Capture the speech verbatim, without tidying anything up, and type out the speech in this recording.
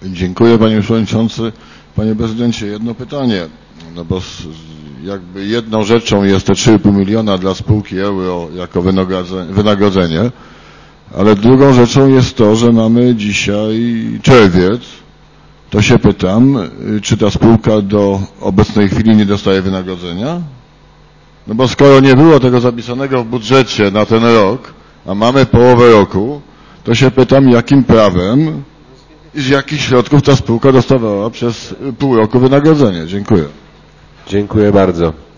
Dziękuję, panie przewodniczący. Panie prezydencie, jedno pytanie, no bo jakby jedną rzeczą jest te trzy i pół miliona dla spółki Euro jako wynagrodzenie, ale drugą rzeczą jest to, że mamy dzisiaj czerwiec. To się pytam, czy ta spółka do obecnej chwili nie dostaje wynagrodzenia? No bo skoro nie było tego zapisanego w budżecie na ten rok, a mamy połowę roku, to się pytam, jakim prawem i z jakich środków ta spółka dostawała przez pół roku wynagrodzenie. Dziękuję. Dziękuję bardzo.